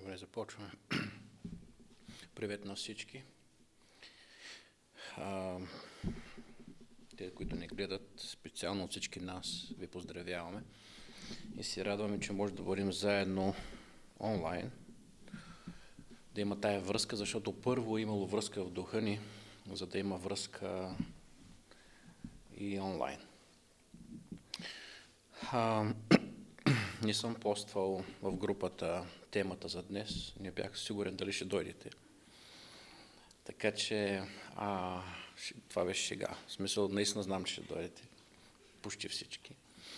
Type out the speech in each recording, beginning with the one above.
Добре, започваме. Привет на всички. Те, които ни гледат, специално от всички нас, ви поздравяваме. И се радваме, че може да бъдем заедно онлайн. Да има тая връзка, защото първо е имало връзка в духа ни, за да има връзка и онлайн. Не съм поствал в групата темата за днес. Не бях сигурен дали ще дойдете. Така че това беше шега. В смисъл, наистина знам, че ще дойдете. Почти всички.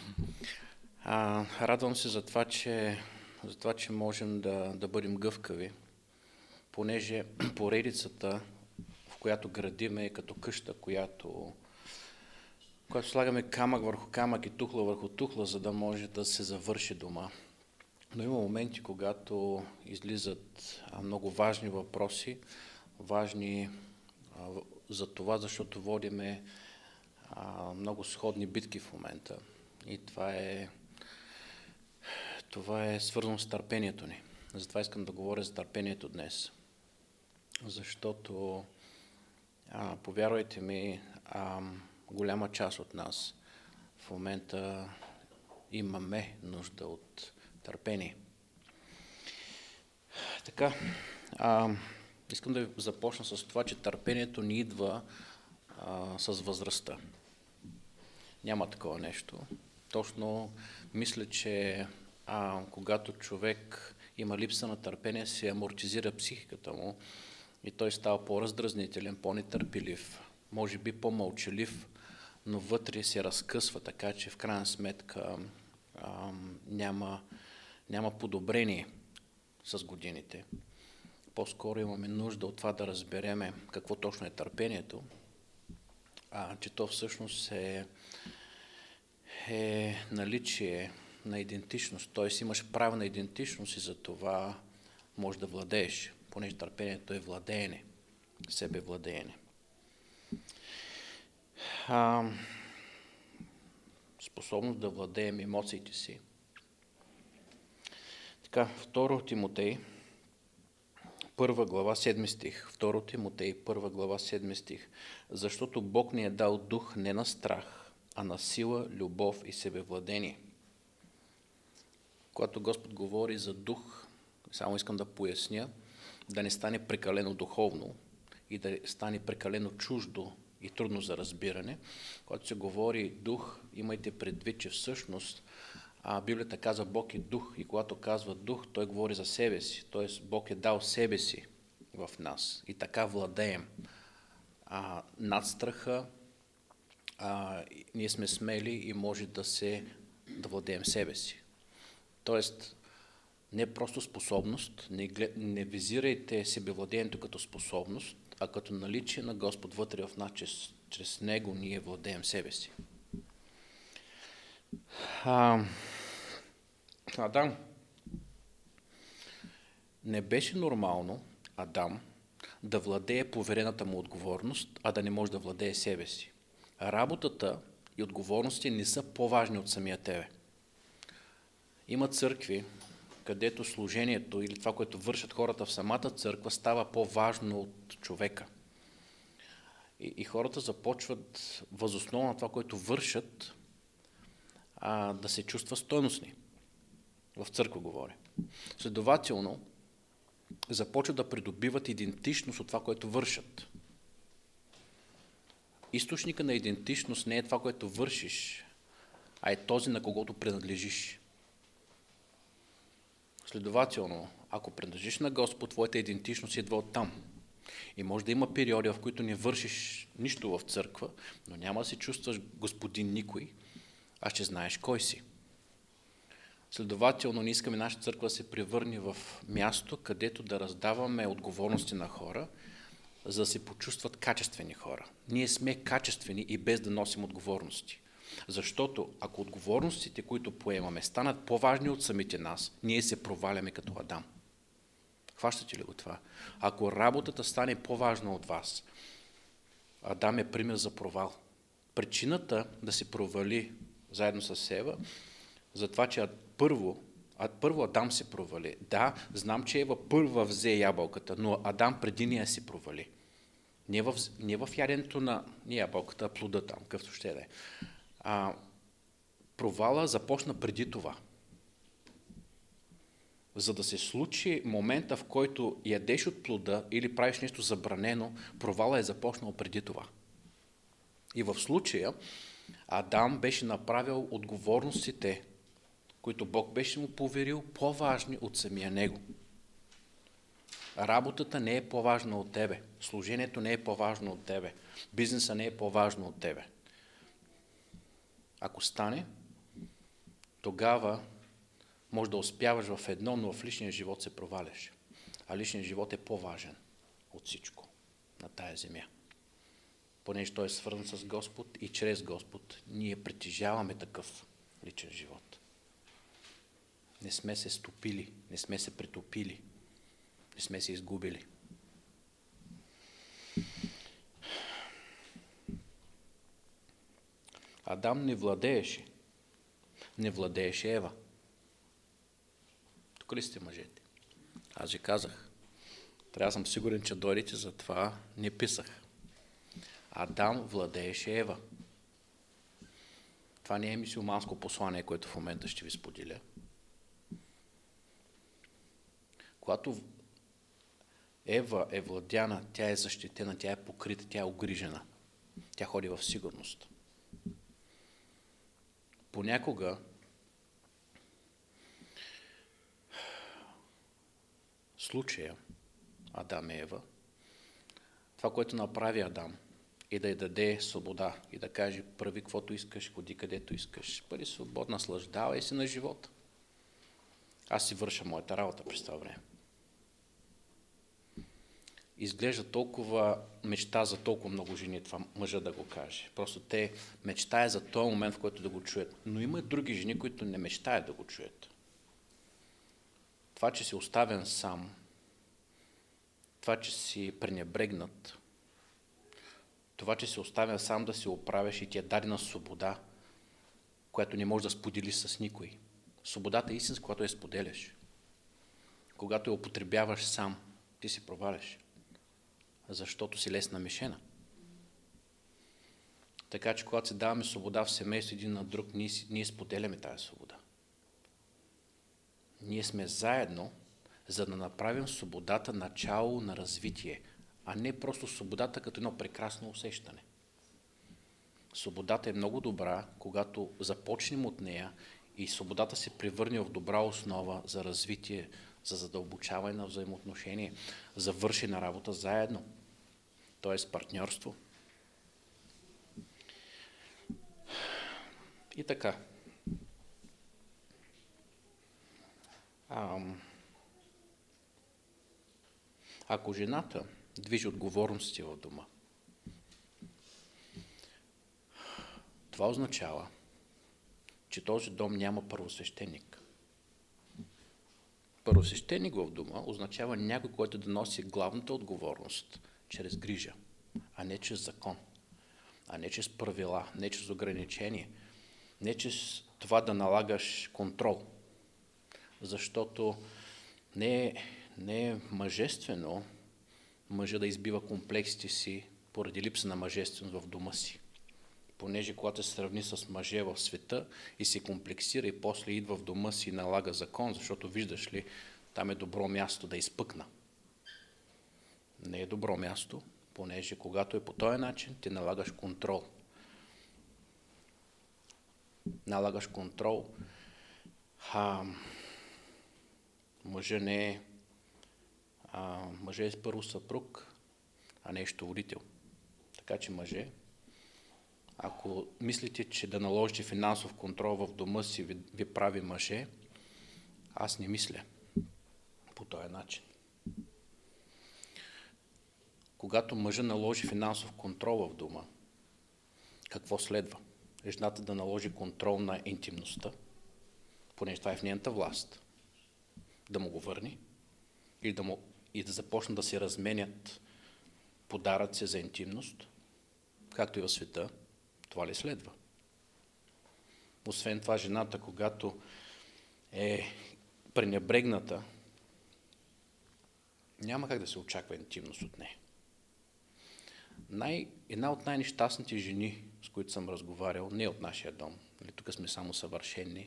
Радвам се за това, че можем да бъдем гъвкави, понеже поредицата, в която градиме, е като къща, която слагаме камък върху камък и тухла върху тухла, за да може да се завърши дома. Но има моменти, когато излизат много важни въпроси, важни за това, защото водиме много сходни битки в момента. И това е свързано с търпението ни. Затова искам да говоря за търпението днес. Защото, повярвайте ми, голяма част от нас в момента имаме нужда от търпение. Така, искам да започна с това, че търпението ни идва с възрастта. Няма такова нещо. Точно мисля, че когато човек има липса на търпение, се амортизира психиката му и той става по-раздразнителен, по-нетърпелив, може би по-мълчалив, но вътре се разкъсва, така че в крайна сметка няма подобрение с годините. По-скоро имаме нужда от това да разбереме какво точно е търпението, че то всъщност е наличие на идентичност, т.е. имаш правна идентичност и за това можеш да владееш, понеже търпението е владеене, себевладеене. Способност да владеем емоциите си. Така, 2 Тимотей, 1 глава, 7 стих. 2 Тимотей, 1 глава, 7 стих. Защото Бог ни е дал дух не на страх, а на сила, любов и себевладение. Когато Господ говори за дух, само искам да поясня, да не стане прекалено духовно и да стане прекалено чуждо и трудно за разбиране. Когато се говори дух, имайте предвид, че всъщност Библията казва Бог е дух и когато казва дух, той говори за себе си, т.е. Бог е дал себе си в нас и така владеем над страха. Ние сме смели и може да владеем себе си. Тоест, не просто способност, не визирайте себевладеенето като способност, а като наличие на Господ вътре в нас, чрез Него ние владеем себе си. Адам. Не беше нормално Адам да владее поверената му отговорност, а да не може да владее себе си. Работата и отговорностите не са по-важни от самия тебе. Има църкви, където служението или това, което вършат хората в самата църква, става по-важно от човека. И хората започват въз основа на това, което вършат, да се чувстват стойностни. В църква говоря. Следователно, започват да придобиват идентичност от това, което вършат. Източника на идентичност не е това, което вършиш, а е този, на когото принадлежиш. Следователно, ако принадлежиш на Господ, твоята идентичност идва оттам. И може да има периоди, в които не вършиш нищо в църква, но няма да се чувстваш господин никой, а ще знаеш кой си. Следователно, не искаме нашата църква да се превърне в място, където да раздаваме отговорности на хора, за да се почувстват качествени хора. Ние сме качествени и без да носим отговорности. Защото ако отговорностите, които поемаме, станат по-важни от самите нас, ние се проваляме като Адам. Хващате ли го това? Ако работата стане по-важна от вас, Адам е пример за провал. Причината да се провали заедно с Ева, за това, че първо Първо Адам се провали. Да, знам, че Ева първа взе ябълката, но Адам преди нея се провали. Не в яденето на ябълката, а плода там, какъвто ще да е. Провала започна преди това. За да се случи момента, в който ядеш от плода или правиш нещо забранено, провала е започнал преди това. И в случая Адам беше направил отговорностите, които Бог беше му поверил, по-важни от самия него. Работата не е по-важна от тебе. Служението не е по-важно от тебе. Бизнеса не е по-важно от тебе. Ако стане, тогава може да успяваш в едно, но в личния живот се проваляш. А личният живот е по-важен от всичко на тая земя. Понеже той е свързан с Господ и чрез Господ ние притежаваме такъв личен живот. Не сме се стопили, не сме се притопили, не сме се изгубили. Адам не владееше Ева. Тук ли сте мъжете? Аз ви казах. Трябва да съм сигурен, че дойдете, затова не писах. Адам владееше Ева. Това не е мюсюлманско послание, което в момента ще ви споделя. Когато Ева е владяна, тя е защитена, тя е покрита, тя е огрижена. Тя ходи в сигурност. Понякога случая Адам и Ева, това, което направи Адам, е да й даде свобода и да каже: прави каквото искаш, ходи където искаш, бъди свободна, наслаждавай се на живота. Аз си върша моята работа през това време. Изглежда толкова мечта за толкова много жени това мъжа да го каже. Просто те мечтаят за този момент, в който да го чуят. Но има и други жени, които не мечтаят да го чуят. Това, че си оставен сам, това, че си пренебрегнат, това, че си оставен сам да се оправиш и ти е дадена свобода, която не можеш да споделиш с никой. Свободата е истинска, когато я споделяш. Когато я употребяваш сам, ти се проваляш, защото си лесна мишена. Така че, когато се даваме свобода в семейство един на друг, ние споделяме тази свобода. Ние сме заедно, за да направим свободата начало на развитие, а не просто свободата като едно прекрасно усещане. Свободата е много добра, когато започнем от нея и свободата се превърне в добра основа за развитие, за задълбочаване на взаимоотношение, за вършена работа заедно, т.е. партньорство. И така. Ако жената движи отговорности в дома, това означава, че този дом няма първосвещеник. Първосвещеник в дома означава някой, който да носи главната отговорност чрез грижа, а не чрез закон, а не чрез правила, не чрез ограничение, не чрез това да налагаш контрол. Защото не е мъжествено мъжа да избива комплексите си поради липса на мъжественост в дома си. Понеже когато се сравни с мъже в света и се комплексира и после идва в дома си и налага закон, защото виждаш ли, там е добро място да изпъкна. Не е добро място, понеже когато е по този начин, ти налагаш контрол. Налагаш контрол. Мъжът е първо съпруг, а не е счетоводител. Така че мъже, ако мислите, че да наложите финансов контрол в дома си ви прави мъже, аз не мисля по този начин. Когато мъжът наложи финансов контрол в дома, какво следва? Жената да наложи контрол на интимността, понеже това е в нейната власт, да му го върне и да започнат да се разменят подаръци за интимност, както и в света. Това ли следва? Освен това, жената, когато пренебрегната, няма как да се очаква интимност от нея. Една от най-нещастните жени, с които съм разговарял, не от нашия дом, тук сме само съвършени,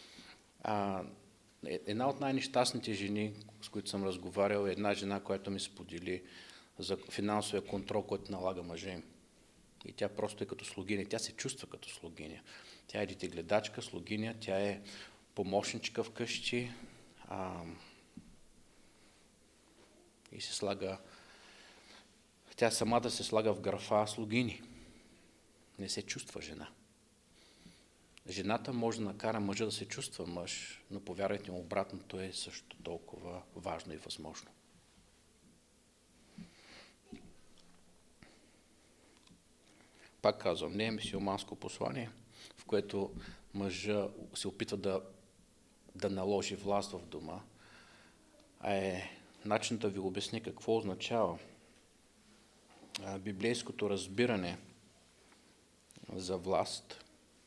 една от най-нещастните жени, с които съм разговарял, е една жена, която ми сподели за финансовия контрол, който налага мъжа им. И тя просто е като слугиня. Тя се чувства като слугиня. Тя е детегледачка, слугиня, тя е помощничка вкъщи и се слага, тя самата се слага в графа слугини. Не се чувства жена. Жената може да накара мъжа да се чувства мъж, но повярвайте му, обратното е също толкова важно и възможно. Пак казвам, не е мюсюлманско послание, в което мъжа се опитва да наложи власт в дома, а е начин да ви обясни какво означава библейското разбиране за власт.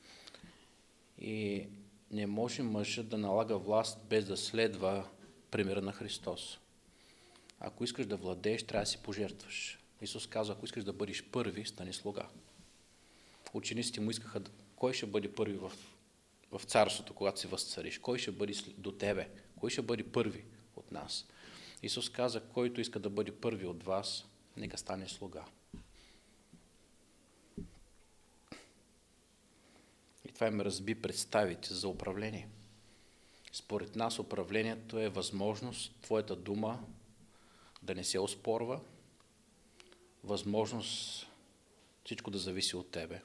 И не може мъжът да налага власт без да следва примера на Христос. Ако искаш да владееш, трябва да си пожертваш. Исус казва, ако искаш да бъдеш първи, стани слуга. Учениците му искаха, кой ще бъде първи в царството, когато се възцариш? Кой ще бъде до тебе? Кой ще бъде първи от нас? Исус каза, който иска да бъде първи от вас, нека стане слуга. И това им разби представите за управление. Според нас управлението е възможност твоята дума да не се оспорва, възможност всичко да зависи от тебе.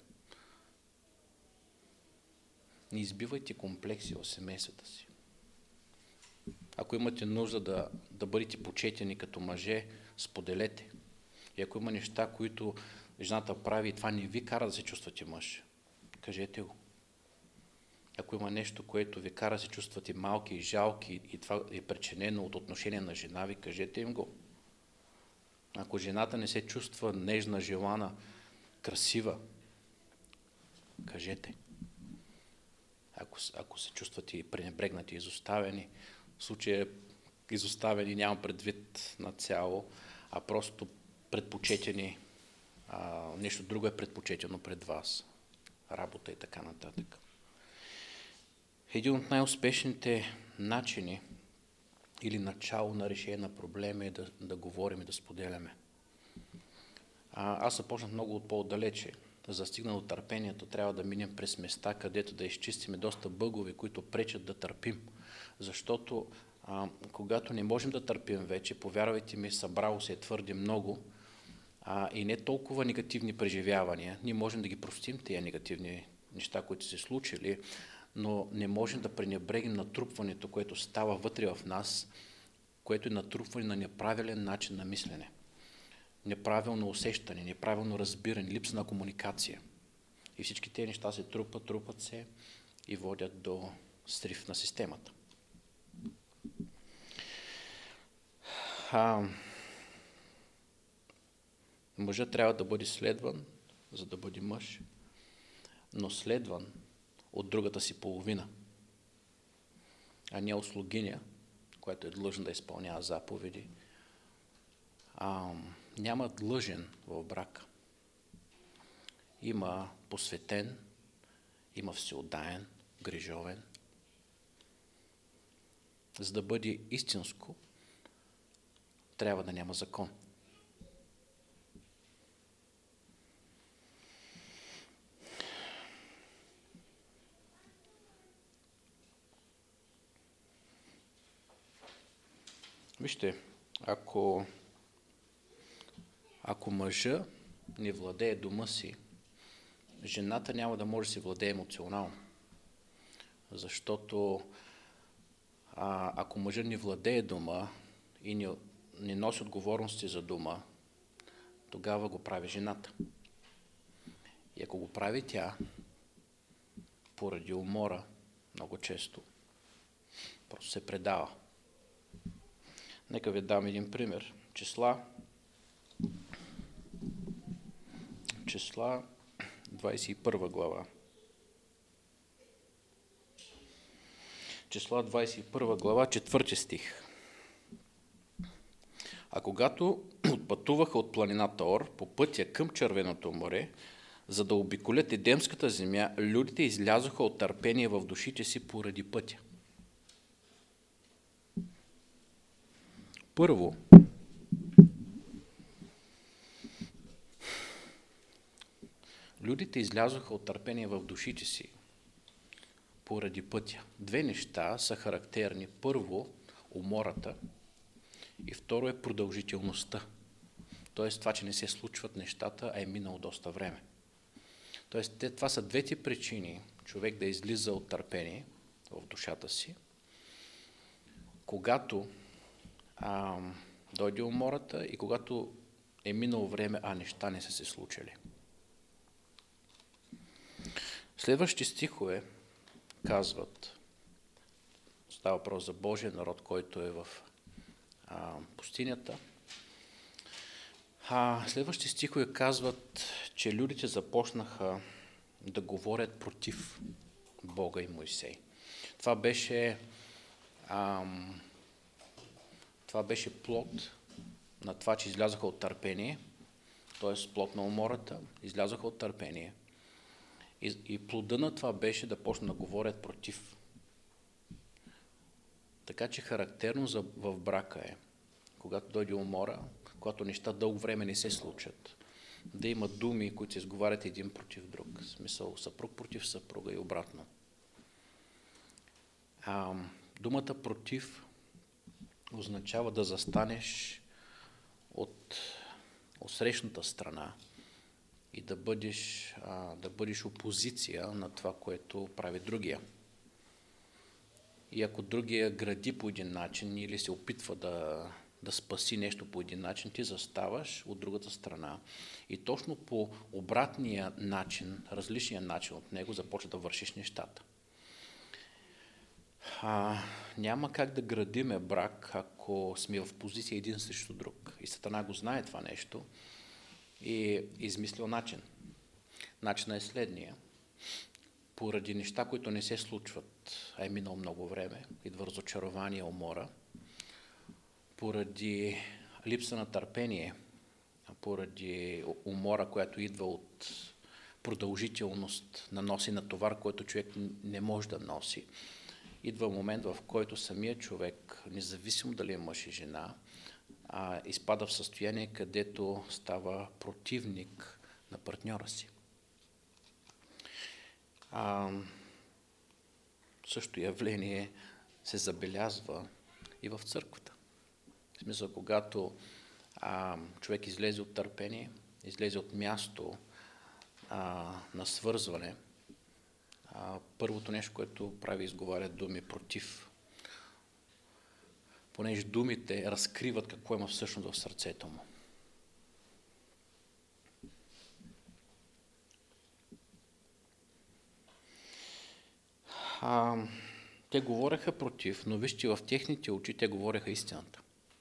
Не избивайте комплекси в семействата си. Ако имате нужда да бъдете почетени като мъже, споделете. И ако има неща, които жената прави и това не ви кара да се чувствате мъж, кажете го. Ако има нещо, което ви кара да се чувствате малки и жалки и това е причинено от отношение на жена ви, кажете им го. Ако жената не се чувства нежна, желана, красива, кажете. Ако се чувствате пренебрегнати, изоставени, в случая изоставени няма предвид на цяло, а просто предпочетени, нещо друго е предпочетено пред вас. Работа и така нататък. Един от най-успешните начини или начало на решение на проблеми е да говорим и да споделяме. Аз започнах много от по-отдалече. За да стигна до търпението, трябва да минем през места, където да изчистиме доста бъгове, които пречат да търпим. Защото когато не можем да търпим вече, повярвайте ми, събрало се е твърде много и не толкова негативни преживявания. Ние можем да ги простим тези негативни неща, които се случили, но не можем да пренебрегнем натрупването, което става вътре в нас, което е натрупване на неправилен начин на мислене. Неправилно усещане, неправилно разбиране, липса на комуникация. И всички тези неща се трупат се и водят до срив на системата. Мъжът трябва да бъде следван, за да бъде мъж, но следван от другата си половина, а не от слугиня, която е длъжна да изпълнява заповеди. Няма длъжен в брака. Има посветен, има всеотдаен, грижовен. За да бъде истинско, трябва да няма закон. Вижте, ако мъжа не владее дома си, жената няма да може да се владее емоционално. Защото ако мъжа не владее дома и не носи отговорности за дома, тогава го прави жената. И ако го прави тя, поради умора, много често, просто се предава. Нека ви дам един пример. Числа 21 глава. Числа 21 глава, 4 стих. А когато отпътуваха от планината Ор по пътя към Червеното море, за да обиколят Едемската земя, людите излязоха от търпение в душите си поради пътя. Първо, людите излязоха от търпение в душите си поради пътя. Две неща са характерни. Първо, умората и второ е продължителността. Тоест това, че не се случват нещата, а е минало доста време. Тоест това са двете причини човек да излиза от търпение в душата си, когато дойде умората и когато е минало време, а неща не са се случили. Следващи стихове казват, става въпрос за Божия народ, който е в пустинята. Следващи стихове казват, че людите започнаха да говорят против Бога и Мойсей. Това беше плод на това, че излязоха от търпение, т.е. плод на умората, излязоха от търпение. И плода на това беше да почнат да говорят против. Така че характерно в брака е, когато дойде умора, когато неща дълго време не се случат, да има думи, които се изговарят един против друг. В смисъл съпруг против съпруга и обратно. Думата против означава да застанеш от срещната страна и да бъдеш опозиция на това, което прави другия. И ако другия гради по един начин или се опитва да спаси нещо по един начин, ти заставаш от другата страна и точно по обратния начин, различния начин от него, започва да вършиш нещата. Няма как да градиме брак, ако сме в позиция един срещу друг. И Сатана го знае това нещо и измислил начин. Начинът е следния. Поради неща, които не се случват, а е минало много време, идва разочарование, умора, поради липса на търпение, поради умора, която идва от продължителност на носи на товар, който човек не може да носи. Идва момент, в който самият човек, независимо дали е мъж и жена, изпада в състояние, където става противник на партньора си. Също явление се забелязва и в църквата. В смисъл, когато човек излезе от търпение, излезе от място на свързване, първото нещо, което прави, изговаря думи против. Понеже думите разкриват какво има всъщност в сърцето му. Те говореха против, но вижте, в техните очи те говореха истината.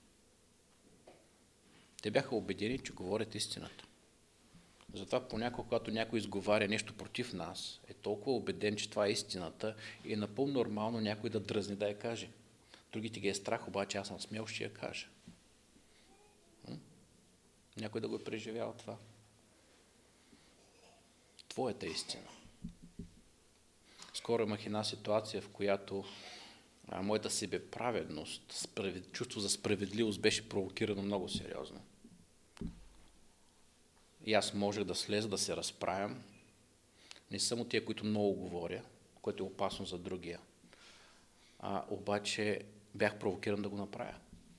Те бяха убедени, че говорят истината. Затова понякога, когато някой изговаря нещо против нас, е толкова убеден, че това е истината и е напълно нормално някой да дръзне да я каже. Другите ги е страх, обаче аз съм смел, ще я кажа. Някой да го е преживял това. Твоята истина. Скоро имах една ситуация, в която моята себеправедност, чувство за справедливост беше провокирано много сериозно. И аз можех да слеза, да се разправям. Не съм от тия, които много говоря, което е опасно за другия. Обаче бях провокиран да го направя.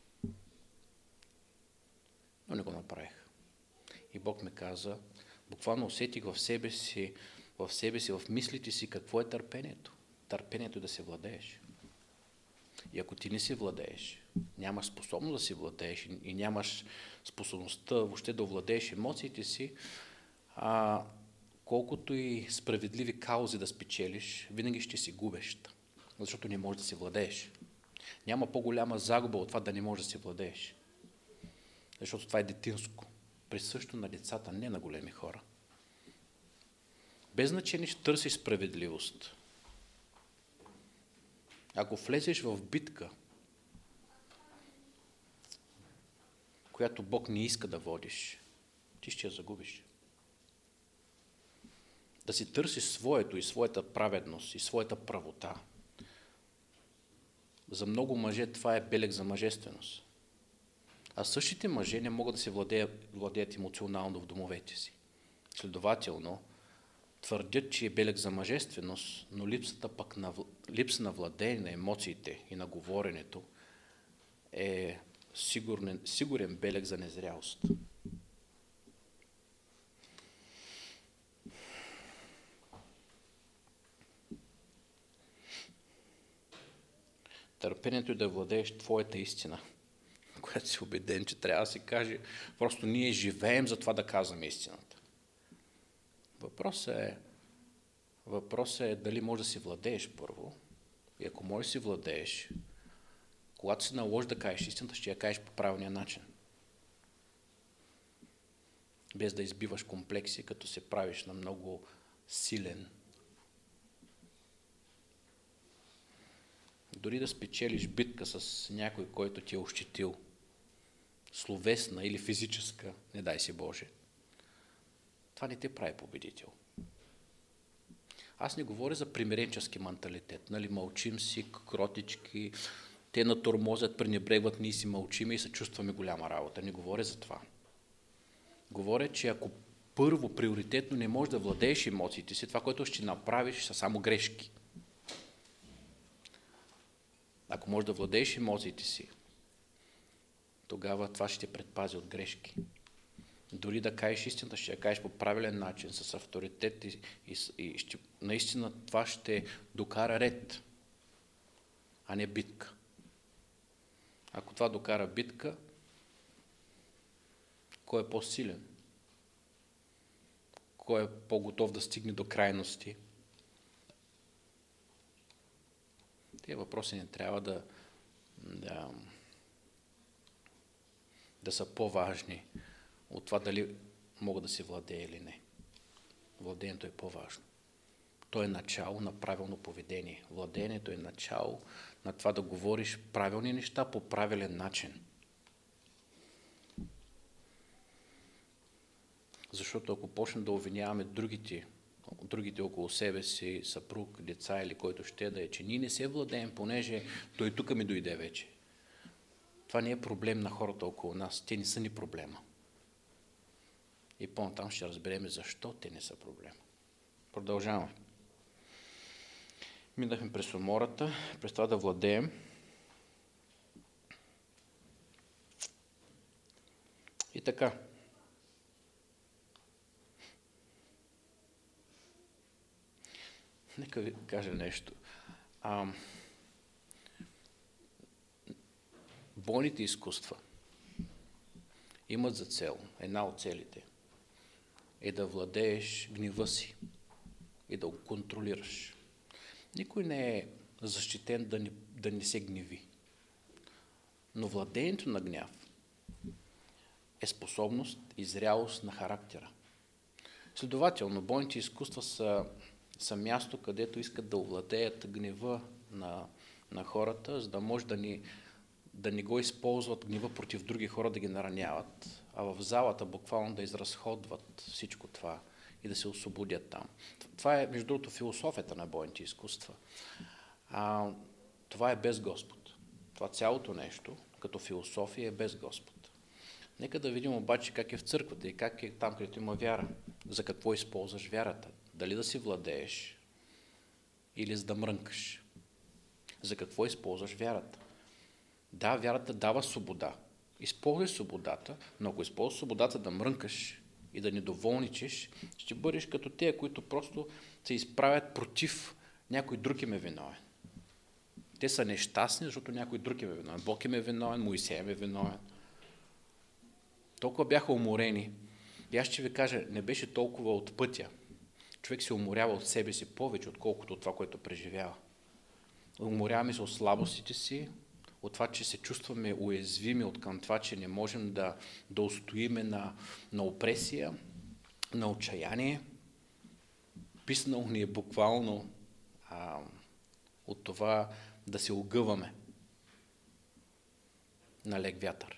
Но не го направих. И Бог ме каза, буквално усетих в себе си, в мислите си, какво е търпението. Търпението е да се владееш. И ако ти не си владееш, нямаш способност да си владееш и нямаш способността въобще да владееш емоциите си, колкото и справедливи каузи да спечелиш, винаги ще си губещ, защото не можеш да си владееш. Няма по-голяма загуба от това да не можеш да си владееш. Защото това е детинско. Присъщо на децата, не на големи хора. Без значение ще търсиш справедливост. Ако влезеш в битка, която Бог не иска да водиш, ти ще я загубиш. Да си търсиш своето и своята праведност и своята правота. За много мъже това е белег за мъжественост. А същите мъже не могат да се владеят емоционално в домовете си. Следователно, твърдят, че е белег за мъжественост, но липса на владение на емоциите и на говоренето е сигурен белег за незрялост. Търпението е да владееш твоята истина, която си убеден, че трябва да си каже. Просто ние живеем за това да казваме истината. Въпросът е дали можеш да си владееш първо. И ако можеш да си владееш, когато се наложи да кажеш истината, ще я кажеш по правилния начин. Без да избиваш комплекси, като се правиш на много силен. Дори да спечелиш битка с някой, който ти е ощетил, словесна или физическа, не дай си Боже, това не те прави победител. Аз не говоря за примиренчески менталитет, нали, мълчим си, кротички, те натормозят, пренебрегват, ние си мълчиме и се чувстваме голяма работа. Не говоря за това. Говоря, че ако първо, приоритетно не можеш да владееш емоциите си, това, което ще направиш, са само грешки. Ако можеш да владееш емоциите си, тогава това ще те предпази от грешки. Дори да кажеш истината, ще я кажеш по правилен начин, с авторитет и наистина това ще докара ред, а не битка. Ако това докара битка, кой е по-силен? Кой е по-готов да стигне до крайности? Тези въпроси не трябва да са по-важни от това дали мога да се владее или не. Владеенето е по-важно. То е начало на правилно поведение. Владеенето е начало на това да говориш правилни неща по правилен начин. Защото ако почнем да обвиняваме другите около себе си, съпруг, деца или който ще да е, че ние не се владеем, понеже той тук ми дойде вече. Това не е проблем на хората около нас, те не са ни проблема. И по-натам ще разберем защо те не са проблема. Продължаваме. Минахме през умората, през това да владеем. И така. Нека ви кажа нещо. Бойните изкуства имат за цел, една от целите, е да владееш гнева си и да го контролираш. Никой не е защитен да не се гневи. Но владеенето на гняв е способност и зрялост на характера. Следователно, бойните изкуства са място, където искат да овладеят гнева на хората, за да може да не го използват гнева против други хора, да ги нараняват, а в залата буквално да изразходват всичко това и да се освободят там. Това е, между другото, философията на бойните изкуства. Това е без Господ. Това цялото нещо, като философия, е без Господ. Нека да видим обаче как е в църквата и как е там, където има вяра. За какво използваш вярата? Дали да си владееш или за да мрънкаш? За какво използваш вярата? Да, вярата дава свобода. Използвай свободата, но ако използваш свободата да мрънкаш и да недоволничиш, ще бъдеш като те, които просто се изправят против някой друг им е виновен. Те са нещастни, защото някой друг им е виновен. Бог им е виновен, Моисей им е виновен. Толкова бяха уморени. И аз ще ви кажа, не беше толкова от пътя. Човек се уморява от себе си повече, отколкото от това, което преживява. Уморяваме се от слабостите си, от това, че се чувстваме уязвими, от към това, че не можем да устоиме на опресия, на отчаяние. Писнал ни е буквално от това да се огъваме на лек вятър.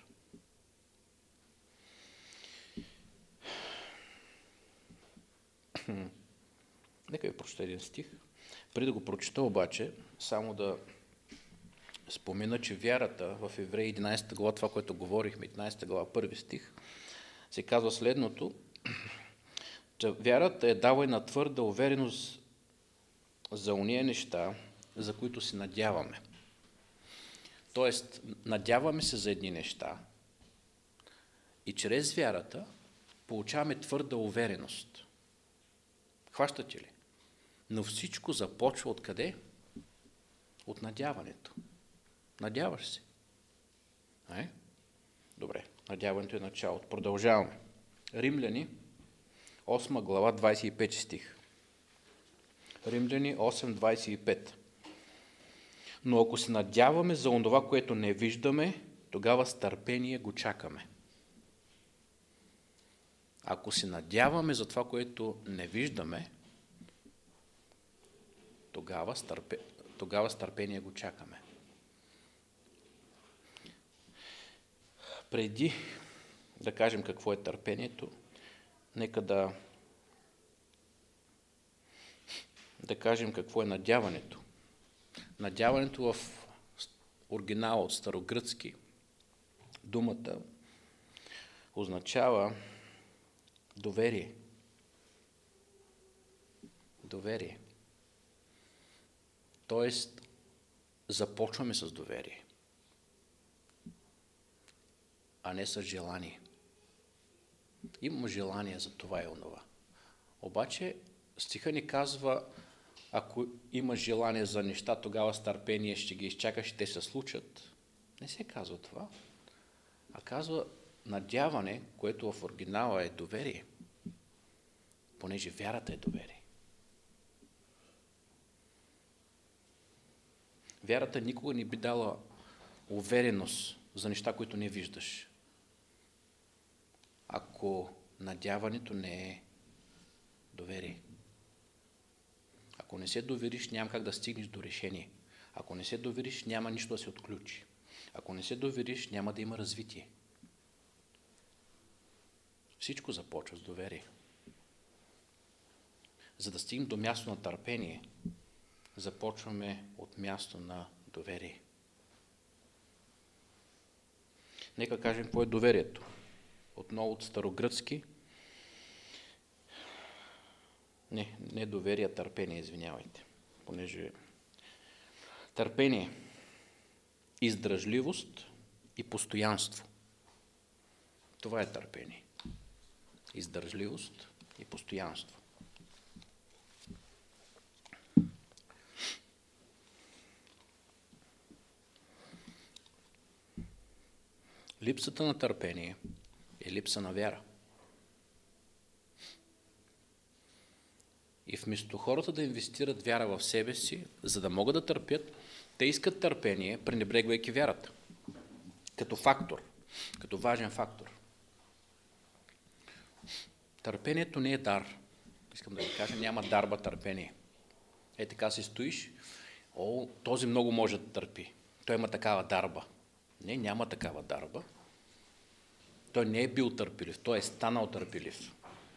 Нека ви прочета един стих. Преди да го прочета обаче, само да спомена, че вярата в Евреи 11 глава, това, което говорихме, 11 глава, първи стих, се казва следното, че вярата е давана твърда увереност за ония неща, за които се надяваме. Тоест, надяваме се за едни неща и чрез вярата получаваме твърда увереност. Хващате ли? Но всичко започва от къде? От надяването. Надяваш се. Добре, надяването е началото. Продължаваме. Римляни, 8 глава, 25 стих. Римляни 8:25. Но ако се надяваме за онова, което не виждаме, тогава с търпение го чакаме. Ако се надяваме за това, което не виждаме, тогава с търпение го чакаме. Преди да кажем какво е търпението, нека да кажем какво е надяването. Надяването в оригинала от старогръцки, думата означава доверие. Доверие. Тоест, започваме с доверие, а не с желание. Имам желание за това и онова. Обаче, стиха ни казва, ако имаш желание за неща, тогава с търпение ще ги изчакаш и те се случат. Не се казва това, а казва надяване, което в оригинала е доверие, понеже вярата е доверие. Вярата никога не би дала увереност за неща, които не виждаш, ако надяването не е доверие. Ако не се довериш, няма как да стигнеш до решение. Ако не се довериш, няма нищо да се отключи. Ако не се довериш, няма да има развитие. Всичко започва с доверие. За да стигнем до място на търпение, започваме от място на доверие. Нека кажем какво е доверието. Отново от старогръцки. Не доверие, а търпение, извинявайте. Понеже търпение, издръжливост и постоянство. Това е търпение. Издържливост и постоянство. Липсата на търпение е липса на вяра. И вместо хората да инвестират вяра в себе си, за да могат да търпят, те искат търпение, пренебрегвайки вярата. Като фактор, като важен фактор. Търпението не е дар. Искам да ви кажа, няма дарба търпение. Така си стоиш, този много може да търпи. Той има такава дарба. Не, няма такава дарба. Той не е бил търпелив, той е станал търпелив.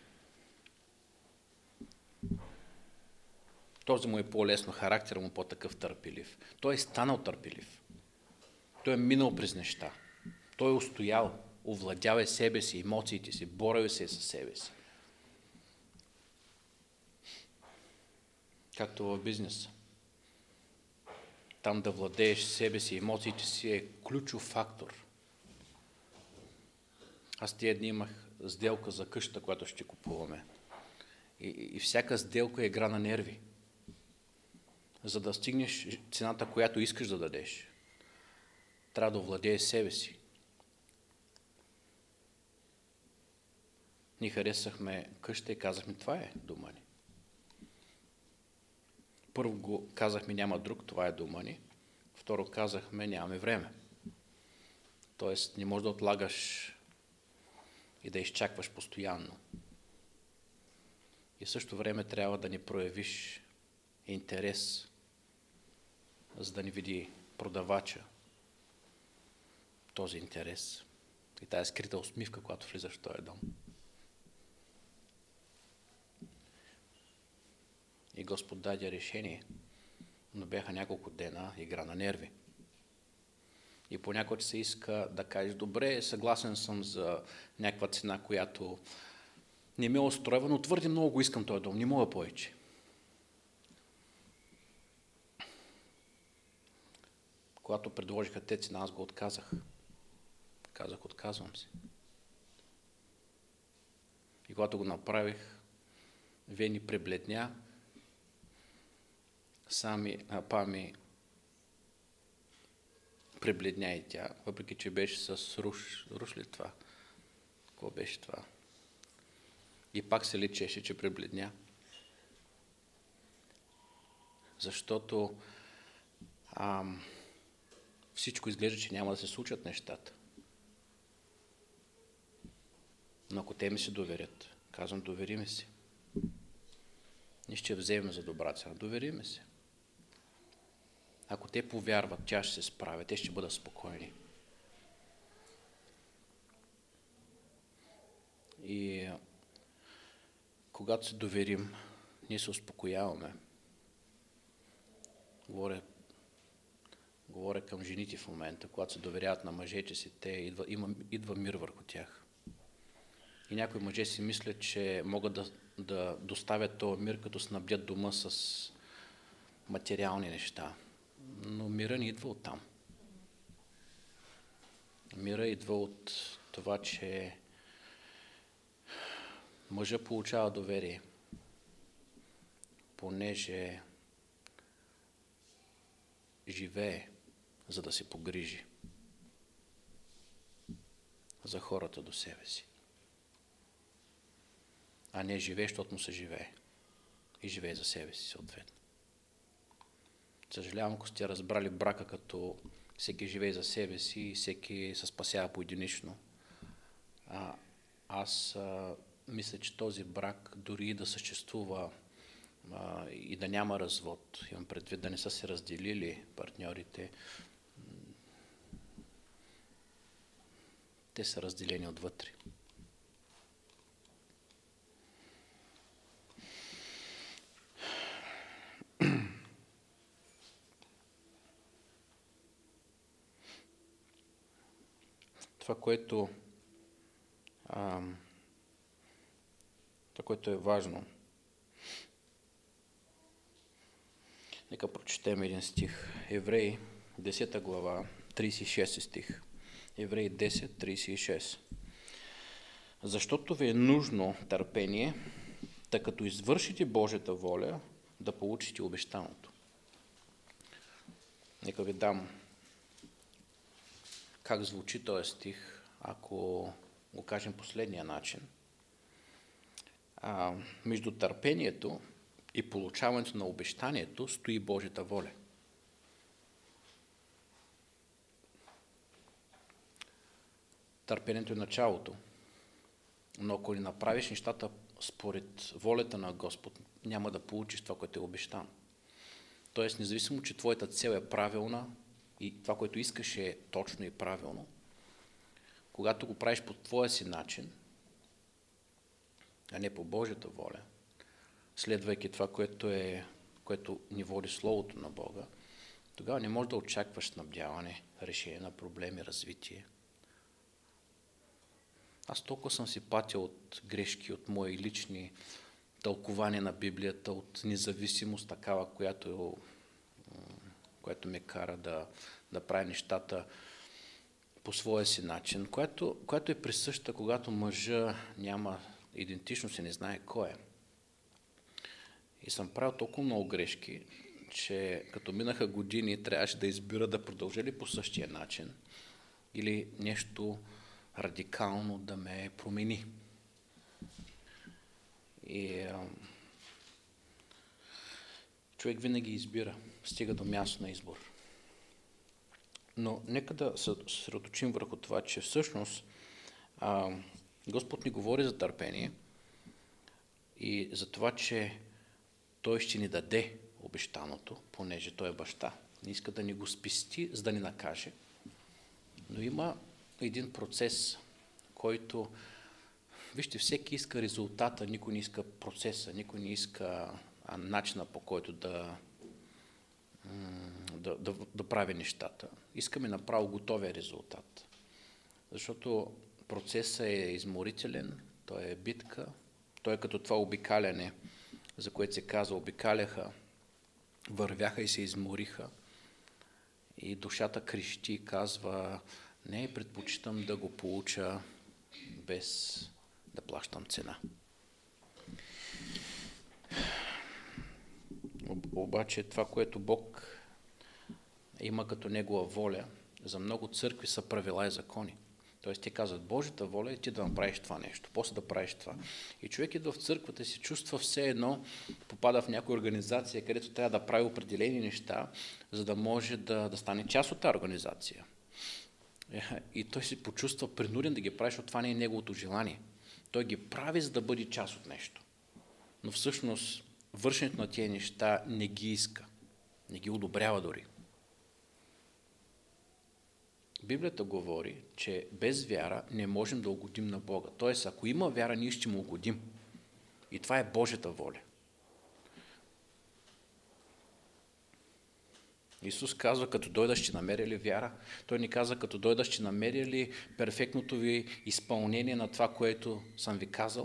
Този му е по-лесно, характер му по-такъв търпелив. Той е станал търпелив. Той е минал през неща. Той е устоял, овладял е себе си, емоциите си, борил се със себе си. Както в бизнеса. Там да владееш себе си, емоциите си е ключов фактор. Аз тия дни имах сделка за къщата, която ще купуваме. И всяка сделка е игра на нерви. За да стигнеш цената, която искаш да дадеш, трябва да овладееш себе си. Ние харесахме къща и казахме, това е дома ни. Първо го казахме, няма друг, това е дома ни. Второ казахме, нямаме време. Тоест, не можеш да отлагаш и да изчакваш постоянно. И в същото време трябва да не проявиш интерес за да не види продавача този интерес и тая скрита усмивка, когато влизаш в този дом. И Господ даде решение, но бяха няколко дена игра на нерви. И понякога се иска да кажеш, добре, съгласен съм за някаква цена, която не ме устройва, но твърде много го искам този дом, не мога повече. Когато предложиха те цена, аз го отказах. Казах, отказвам се. И когато го направих, Вени пребледня, сами Пами пребледня и тя, въпреки че беше с руш ли това? Какво беше това? И пак се личеше, че пребледня. Защото всичко изглежда, че няма да се случат нещата. Но ако те ми се доверят, казвам, довериме се. Ние ще вземем за добра цена, довериме се. Ако те повярват, тя ще се справя, те ще бъдат спокойни. И когато се доверим, ние се успокояваме. Говоря към жените в момента, когато се доверяват на мъжете си, идва мир върху тях. И някои мъже си мислят, че могат да доставят този мир, като снабдят дома с материални неща. Но мира не идва от там. Мира идва от това, че мъжа получава доверие, понеже живее, за да се погрижи за хората до себе си. А не живее, защото му се живее. И живее за себе си, съответно. Съжалявам, ако сте разбрали брака, като всеки живее за себе си и всеки се спасява поединично. Аз мисля, че този брак, дори и да съществува и да няма развод, имам предвид да не са се разделили партньорите, те са разделени отвътре. Това, което е важно. Нека прочетем един стих. Евреи, 10 глава, 36 стих. Евреи 10, 36. Защото ви е нужно търпение, тъй като извършите Божията воля, да получите обещаното. Нека ви дам как звучи този стих, ако го кажем последния начин. Между търпението и получаването на обещанието стои Божията воля. Търпението е началото, но ако не направиш нещата според волята на Господ, няма да получиш това, което е обещано. Тоест, независимо, че твоята цел е правилна и това, което искаш е точно и правилно, когато го правиш по твоя си начин, а не по Божията воля, следвайки това, което ни води Словото на Бога, тогава не можеш да очакваш снабдяване, решение на проблеми, развитие. Аз толкова съм си патил от грешки, от мои лични тълкования на Библията, от независимост такава, която ме кара да прави нещата по своя си начин, която е присъща, когато мъжа няма идентичност и не знае кой е. И съм правил толкова много грешки, че като минаха години, трябваше да избира да продължа ли по същия начин или нещо радикално да ме промени. И човек винаги избира, стига до място на избор. Но нека да се съсредоточим върху това, че всъщност Господ ни говори за търпение и за това, че Той ще ни даде обещаното, понеже Той е баща. Не иска да ни го спести, за да ни накаже. Но има един процес, който, вижте, всеки иска резултата, никой не иска процеса, никой не иска начина, по който да прави нещата. Искаме направо готовия резултат. Защото процесът е изморителен, той е битка, той е като това обикаляне, за което се казва, обикаляха, вървяха и се измориха. И душата крещи и казва, не, предпочитам да го получа без да плащам цена. Обаче това, което Бог има като Негова воля, за много църкви са правила и закони. Тоест те казват, Божията воля е ти да направиш това нещо, после да правиш това. И човек идва в църквата и се чувства все едно, попада в някоя организация, където трябва да прави определени неща, за да може да стане част от тази организация. И той се почувства принуден да ги прави, защото това не е неговото желание. Той ги прави, за да бъде част от нещо. Но всъщност вършенето на тези неща не ги иска, не ги одобрява дори. Библията говори, че без вяра не можем да угодим на Бога. Тоест, ако има вяра, ние ще му угодим. И това е Божията воля. Исус казва, като дойда ще намеря ли вяра? Той ни казва, като дойда ще намеря ли перфектното ви изпълнение на това, което съм ви казал?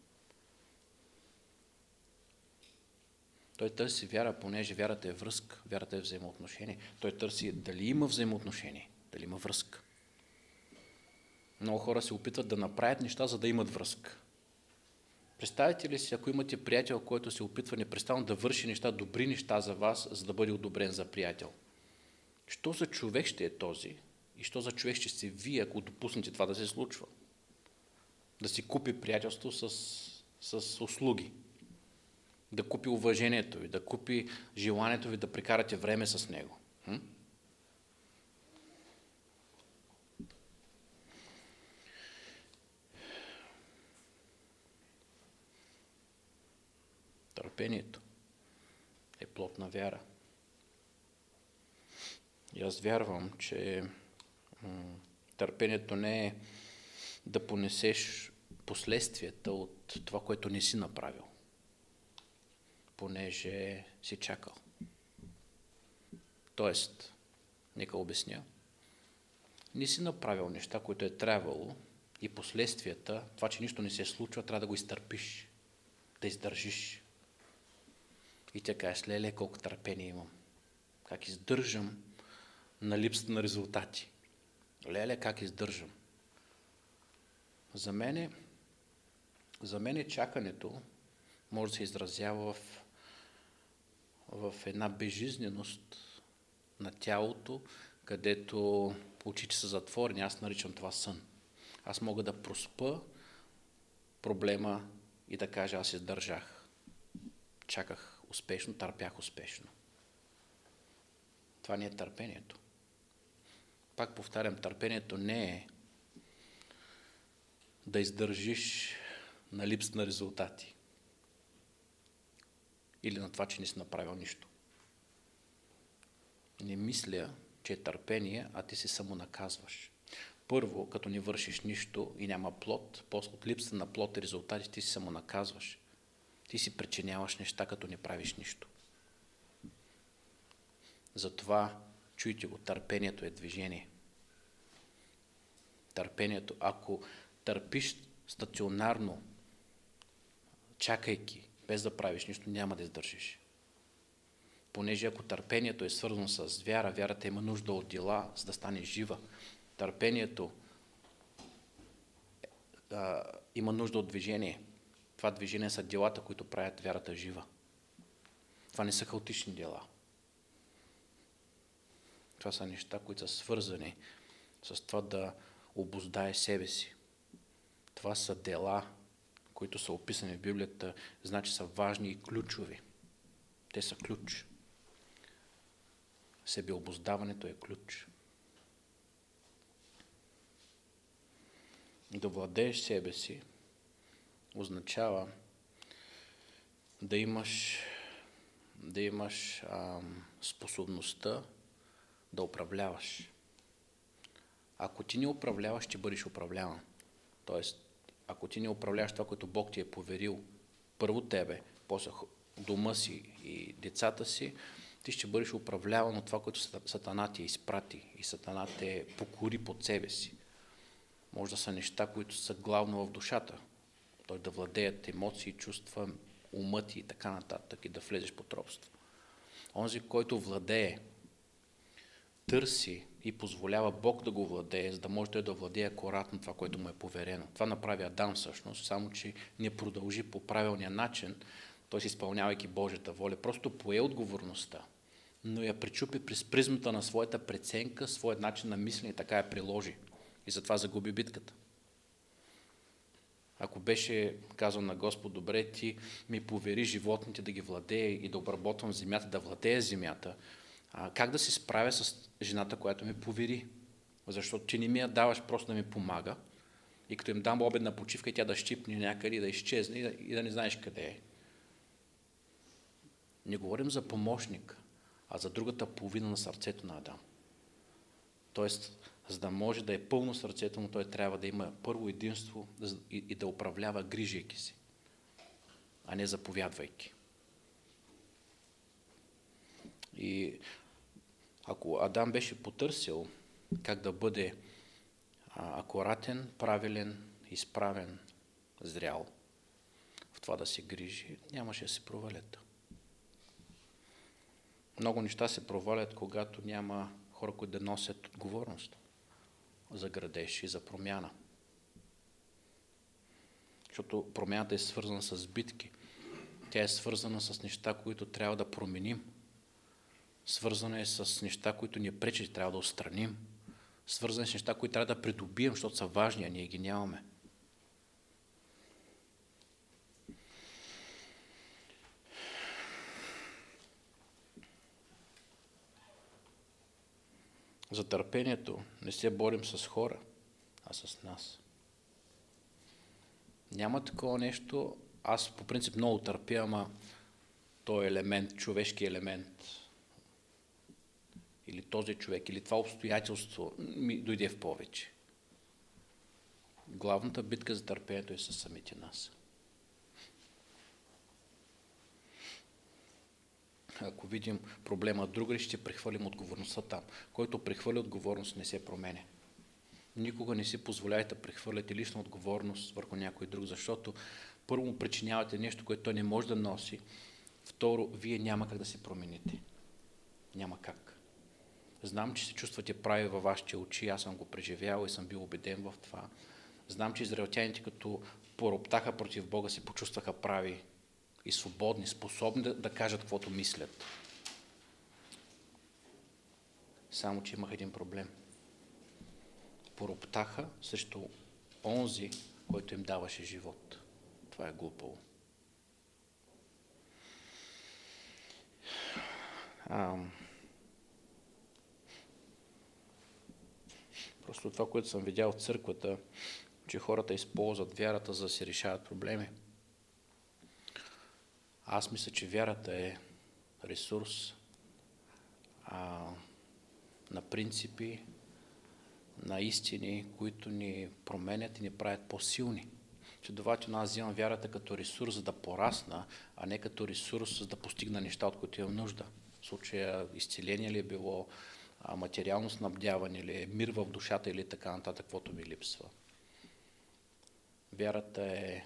Той търси вяра, понеже вярата е връзка, вярата е взаимоотношение. Той търси дали има взаимоотношение, дали има връзка. Много хора се опитват да направят неща, за да имат връзка. Представете ли си, ако имате приятел, който се опитва непрестанно да върши неща, добри неща за вас, за да бъде одобрен за приятел? Що за човек ще е този и що за човек ще сте вие, ако допуснете това да се случва? Да си купи приятелство с услуги, да купи уважението ви, да купи желанието ви да прекарате време с него. Търпението е плод на вяра. И аз вярвам, че търпението не е да понесеш последствията от това, което не си направил, понеже си чакал. Тоест, нека обясня, не си направил неща, които е трябвало и последствията, това, че нищо не се случва, трябва да го изтърпиш, да издържиш. И тя кажеш, леле, колко търпение имам. Как издържам на липсата на резултати. Леле, как издържам. За мен чакането може да се изразява в една безжизненост на тялото, където очите са затворени. Аз наричам това сън. Аз мога да проспа проблема и да кажа, аз издържах. Чаках успешно, търпях успешно. Това не е търпението. Пак повтарям, търпението не е да издържиш на липса на резултати или на това, че не си направил нищо. Не мисля, че е търпение, а ти се самонаказваш. Първо, като не вършиш нищо и няма плод, после от липса на плод и резултати ти се самонаказваш. Ти си причиняваш неща, като не правиш нищо. Затова, чуйте го, търпението е движение. Търпението, ако търпиш стационарно, чакайки, без да правиш нищо, няма да издържиш. Понеже ако търпението е свързано с вяра, вярата има нужда от дела, за да стане жива. Търпението има нужда от движение. Това движение са делата, които правят вярата жива. Това не са хаотични дела. Това са неща, които са свързани с това да обуздае себе си. Това са дела, които са описани в Библията, значи са важни и ключови. Те са ключ. Себеобуздаването е ключ. Да владееш себе си означава да имаш способността да управляваш. Ако ти не управляваш, ще бъдеш управляван. Тоест, ако ти не управляваш това, което Бог ти е поверил, първо тебе, после дома си и децата си, ти ще бъдеш управляван от това, което Сатана ти изпрати и Сатана те покори под себе си. Може да са неща, които са главно в душата. Той да владеят емоции, чувства, умът и така нататък и да влезеш под робство. Онзи, който владее, търси и позволява Бог да го владее, за да може той да владее акуратно това, което му е поверено. Това направи Адам всъщност, само че не продължи по правилния начин, той си изпълнявайки Божията воля, просто пое отговорността, но я пречупи през призмата на своята преценка, своят начин на мислене и така я приложи. И затова загуби битката. Ако беше казал на Господ, добре, ти ми повери животните да ги владее и да обработвам земята, да владея земята, как да се справя с жената, която ми повери? Защото ти не ми я даваш просто да ми помага и като им дам обедна почивка и тя да щипне някъде и да изчезне и да не знаеш къде е. Не говорим за помощник, а за другата половина на сърцето на Адам. Тоест, за да може да е пълно сърцето му, той трябва да има първо единство и да управлява, грижайки си, а не заповядвайки. И ако Адам беше потърсил как да бъде акуратен, правилен, изправен, зрял, в това да се грижи, нямаше да се провалят. Много неща се провалят, когато няма хора, които да носят отговорност за градеж и за промяна. Защото промяната е свързана с битки. Тя е свързана с неща, които трябва да променим. Свързана е с неща, които ни пречат, трябва да отстраним. Свързана е с неща, които трябва да придобием, защото са важни, а ние ги нямаме. За търпението не се борим с хора, а с нас. Няма такова нещо. Аз по принцип много търпя, ама този елемент, човешки елемент, или този човек, или това обстоятелство ми дойде в повече. Главната битка за търпението е със самите нас. Ако видим проблема другаде, ще прехвърлим отговорността там. Който прехвърля отговорност, не се променя. Никога не си позволяйте да прехвърляте лична отговорност върху някой друг, защото първо му причинявате нещо, което той не може да носи. Второ, вие няма как да се промените. Няма как. Знам, че се чувствате прави във вашите очи, аз съм го преживял и съм бил убеден в това. Знам, че израелтяните като пороптаха против Бога се почувстваха прави и свободни, способни да кажат каквото мислят. Само, че имах един проблем. Пороптаха срещу онзи, който им даваше живот. Това е глупаво. Просто това, което съм видял в църквата, че хората използват вярата, за да се решават проблеми. Аз мисля, че вярата е ресурс на принципи, на истини, които ни променят и ни правят по-силни. Следователно, аз взимам вярата като ресурс, за да порасна, а не като ресурс, за да постигна неща, от които имам нужда. В случая изцеление ли е било, материално снабдяване ли е, мир в душата или така нататък, каквото ми липсва. Вярата е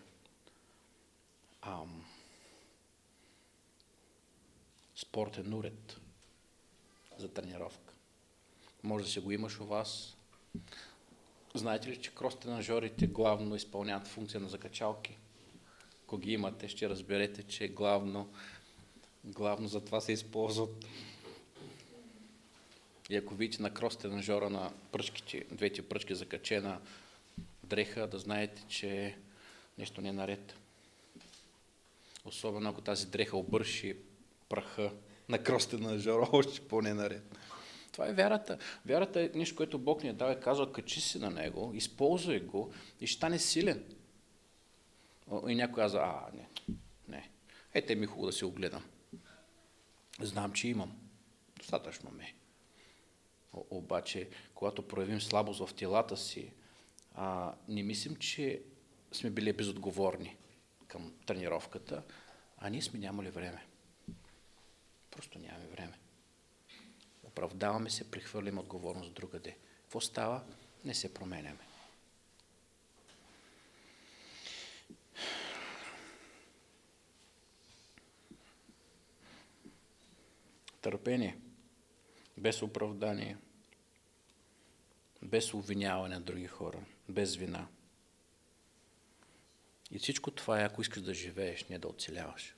спортен уред за тренировка. Може да си го имаш у вас. Знаете ли, че крос-тренажорите главно изпълняват функция на закачалки? Ако ги имате, ще разберете, че главно за това се използват. И ако видите на крос-тренажора на пръчките, двете пръчки закачена дреха, да знаете, че нещо не е наред. Особено ако тази дреха обърши праха на крос-тренажора, още по-не наред. Това е вярата. Вярата е нещо, което Бог ни е дал и казва, качи се на него, използвай го и ще стане силен. И някой казва, не. Ете ми хубаво да се огледам. Знам, че имам. Достатъчно ме. Обаче, когато проявим слабост в телата си, не мислим, че сме били безотговорни към тренировката, а ние сме нямали време. Просто нямаме време. Оправдаваме се, прехвърляме отговорност другаде. Какво става? Не се променяме. Търпение, без оправдание, без обвиняване на други хора, без вина. И всичко това е, ако искаш да живееш, не да оцеляваш.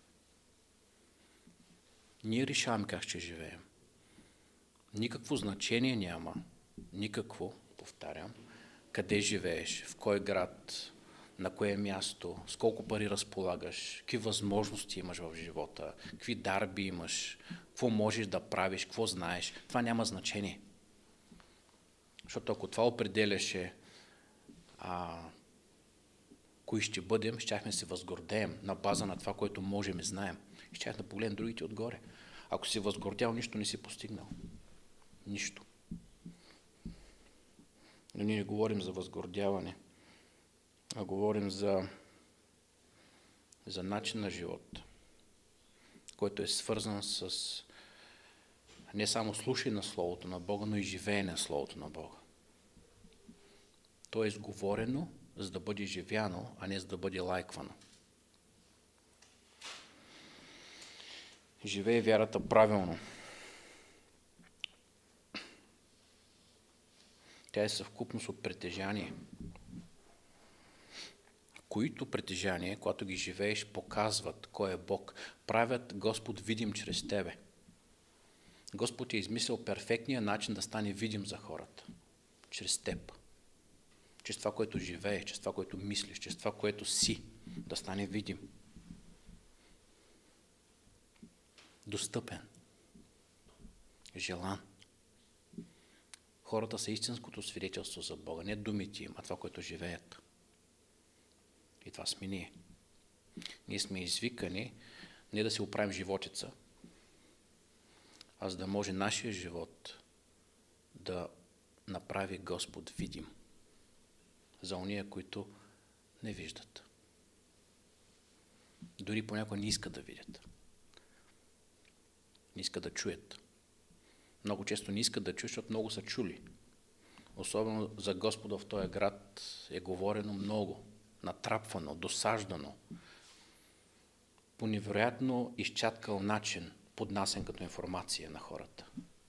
Ние решаваме как ще живеем. Никакво значение няма, никакво, повтарям, къде живееш, в кой град, на кое място, с колко пари разполагаш, какви възможности имаш в живота, какви дарби имаш, какво можеш да правиш, какво знаеш. Това няма значение. Защото ако това определяше кои ще бъдем, щяхме се възгордеем на база на това, което можем и знаем. Щях да погледнем другите отгоре. Ако си възгордял, нищо не си постигнал. Нищо. Но ние не говорим за възгордяване, а говорим за начин на живот, който е свързан с не само слушане на Словото на Бога, но и живеене на Словото на Бога. То е изговорено, за да бъде живяно, а не за да бъде лайквано. Живее вярата правилно. Тя е съвкупност от притежание, които притежания, когато ги живееш, показват кой е Бог, правят Господ видим чрез тебе. Господ е измислил перфектния начин да стане видим за хората, чрез теб. Чрез това, което живееш, чрез това, което мислиш, чрез това, което си, да стане видим. Достъпен. Желан. Хората са истинското свидетелство за Бога, не думите им, а това, което живеят. И това сме ние. Ние сме извикани не да си оправим животица, а за да може нашия живот да направи Господ видим за ония, които не виждат. Дори понякога не искат да видят. Не искат да чуят. Много често не искат да чуят, защото много са чули. Особено за Господа в този град е говорено много, натрапвано, досаждано, по невероятно изчаткал начин, поднасен като информация на хората.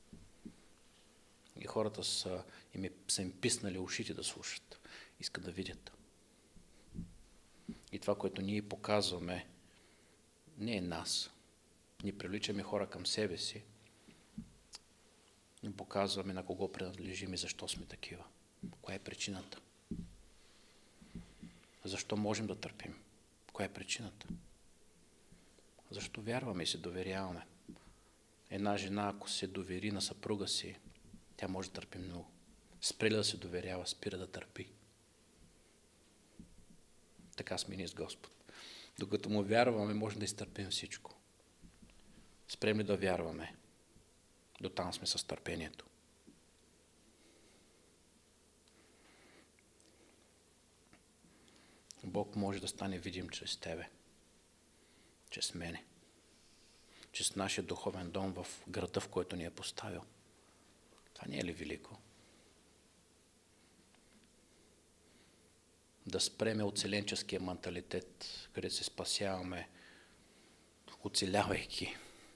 И хората са им писнали ушите да слушат, искат да видят. И това, което ние показваме, не е нас. Ние привличаме хора към себе си, ни показваме на кого принадлежим и защо сме такива. Коя е причината? Защо можем да търпим? Коя е причината? Защо вярваме и се доверяваме? Една жена, ако се довери на съпруга си, тя може да търпи много. Спре да се доверява, спира да търпи. Така сме ние с Господ. Докато му вярваме, можем да изтърпим всичко. Спрем ли да вярваме? До там сме с търпението. Бог може да стане видим чрез тебе, чрез мене, чрез нашия духовен дом в града, в който ни е поставил. Това не е ли велико? Да спреме оцеленческия менталитет, където се спасяваме, оцелявайки,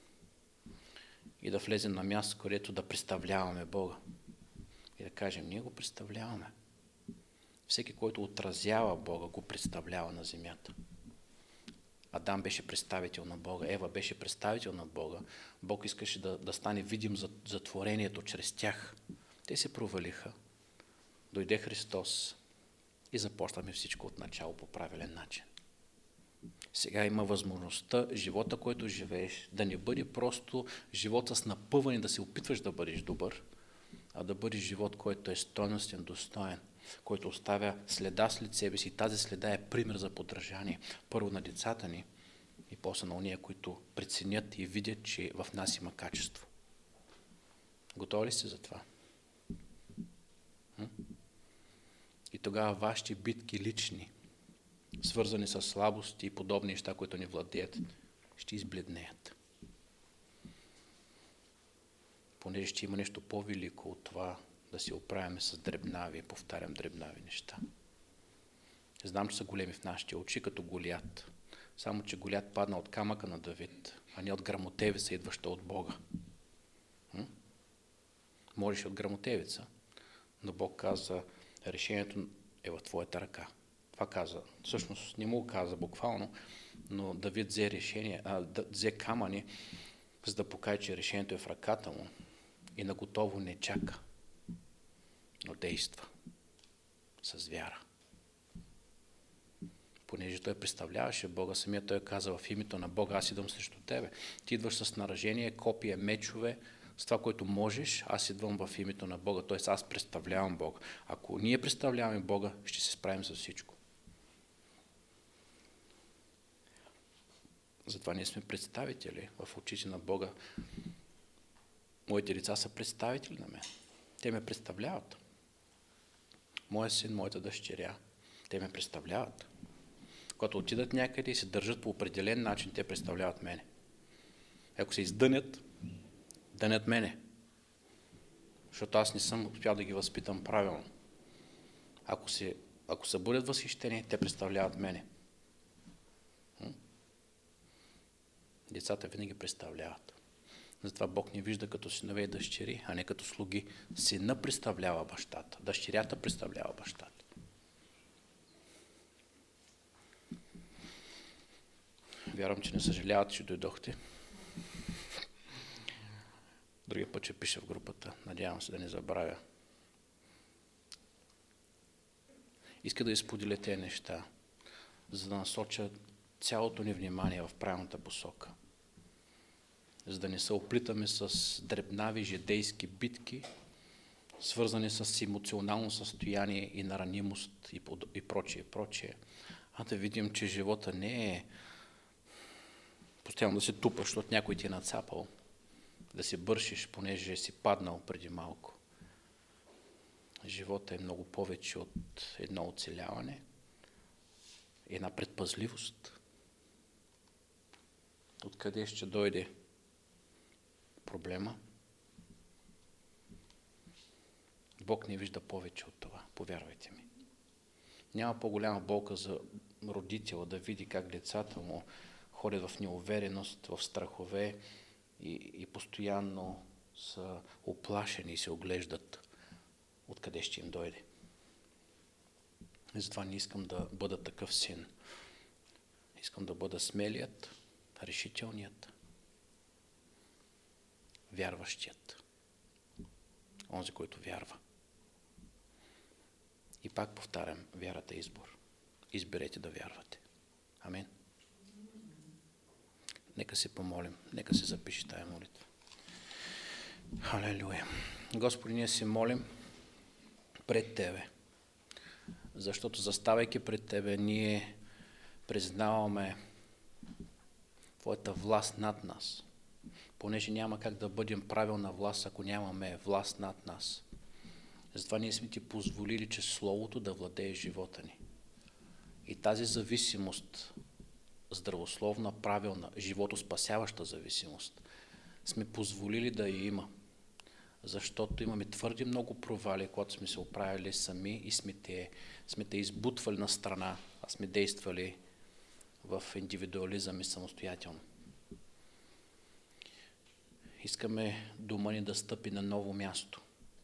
и да влезем на място, където да представляваме Бога. И да кажем, ние го представляваме. Всеки, който отразява Бога, го представлява на земята. Адам беше представител на Бога, Ева беше представител на Бога. Бог искаше да стане видим за творението чрез тях. Те се провалиха. Дойде Христос и започнахме всичко от начало по правилен начин. Сега има възможността живота, който живееш, да не бъде просто живота с напъване, да се опитваш да бъдеш добър, а да бъдеш живот, който е стойностен, достоен, който оставя следа след себе си. Тази следа е пример за подражание. Първо на децата ни и после на уния, които преценят и видят, че в нас има качество. Готови ли сте за това? И тогава вашите битки лични, свързани с слабости и подобни неща, които ни владеят, ще избледнеят. Понеже ще има нещо по-велико от това да се оправяме с дребнави, повтарям дребнави неща. Знам, че са големи в нашите очи, като Голиат. Само, че Голиат падна от камъка на Давид, а не от грамотевица, идваща от Бога. Можеш от грамотевица, но Бог каза, решението е в твоята ръка. Това каза. Всъщност не му каза буквално, но Давид взе решение, взе камъни, за да покаже, че решението е в ръката му и наготово не чака, но действа с вяра. Понеже той представляваше Бога, самия той каза в името на Бога, аз идвам срещу тебе. Ти идваш с наражение, копие, мечове, с това, което можеш, аз идвам в името на Бога, т.е. аз представлявам Бога. Ако ние представляваме Бога, ще се справим с всичко. Затова ние сме представители в очите на Бога. Моите деца са представители на мен. Те ме представляват. Моя син, моята дъщеря, те ме представляват. Когато отидат някъде и се държат по определен начин, те представляват мене. Ако се издънят, дънят мене. Защото аз не съм успял да ги възпитам правилно. Ако се бъдат възхищени, те представляват мене. Децата винаги представляват. Затова Бог ни вижда като синове и дъщери, а не като слуги. Сина представлява бащата, дъщерята представлява бащата. Вярвам, че не съжалявате, че дойдохте. Другия път ще пиша в групата. Надявам се да не забравя. Иска да изподеля тези неща, за да насоча цялото ни внимание в правилната посока. За да не се оплитаме с дребнави житейски битки, свързани с емоционално състояние и на ранимост и прочие, а да видим, че живота не е постоянно да се тупаш, защото някой ти е нацапал, да се бършиш, понеже си паднал преди малко. Живота е много повече от едно оцеляване, една предпазливост. Откъде ще дойде проблема? Бог не вижда повече от това, повярвайте ми. Няма по-голяма болка за родител да види как децата му ходят в неувереност, в страхове и постоянно са оплашени и се оглеждат откъде ще им дойде. И затова не искам да бъда такъв син. Искам да бъда смелият, решителният, вярващият. Онзи, който вярва. И пак повтарям, вярата е избор. Изберете да вярвате. Амин. Нека се помолим, нека се запише тая молитва. Халелуя. Господи, ние се молим пред Тебе, защото заставайки пред Тебе, ние признаваме Твоята власт над нас, понеже няма как да бъдем правилна власт, ако нямаме власт над нас. Затова ние сме Ти позволили, че Словото да владее живота ни. И тази зависимост, здравословна, правилна, животоспасяваща зависимост, сме позволили да я има, защото имаме твърде много провали, когато сме се оправили сами и сме те избутвали на страна, а сме действали в индивидуализъм и самостоятелно. Искаме дума ни да стъпи на ново място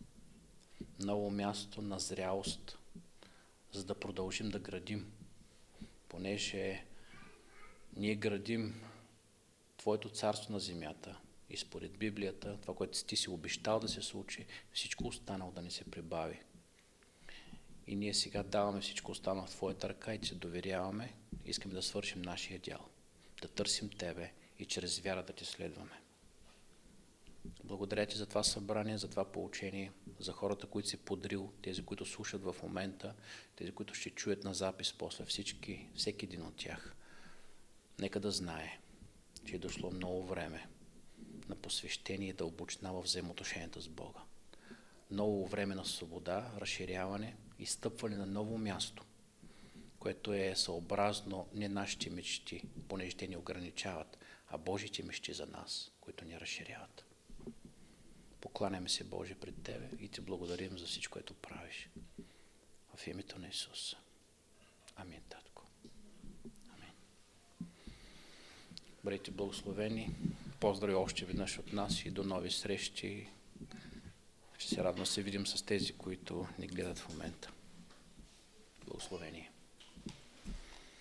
на зрялост, за да продължим да градим, понеже ние градим Твоето царство на земята и според Библията, това, което Ти си обещал да се случи, всичко останало да не се прибави. И ние сега даваме всичко останало в Твоята ръка и Ти се доверяваме, искаме да свършим нашия дял, да търсим Тебе и чрез вяра да Ти следваме. Благодаря Ти за това събрание, за това поучение, за хората, които си подрил, тези, които слушат в момента, тези, които ще чуят на запис после, всеки един от тях. Нека да знае, че е дошло много време на посвещение и дълбочина във взаимоотношенията с Бога. Много време на свобода, разширяване и стъпване на ново място, което е съобразно не нашите мечти, понеже те ни ограничават, а Божите мечти за нас, които ни разширяват. Покланяме се, Боже, пред Тебе и Ти благодарим за всичко, което правиш. В името на Исус. Амин, Татко. Амин. Бъдете благословени. Поздрави още веднъж от нас и до нови срещи. Ще се радвам да се видим с тези, които ни гледат в момента. Благословение.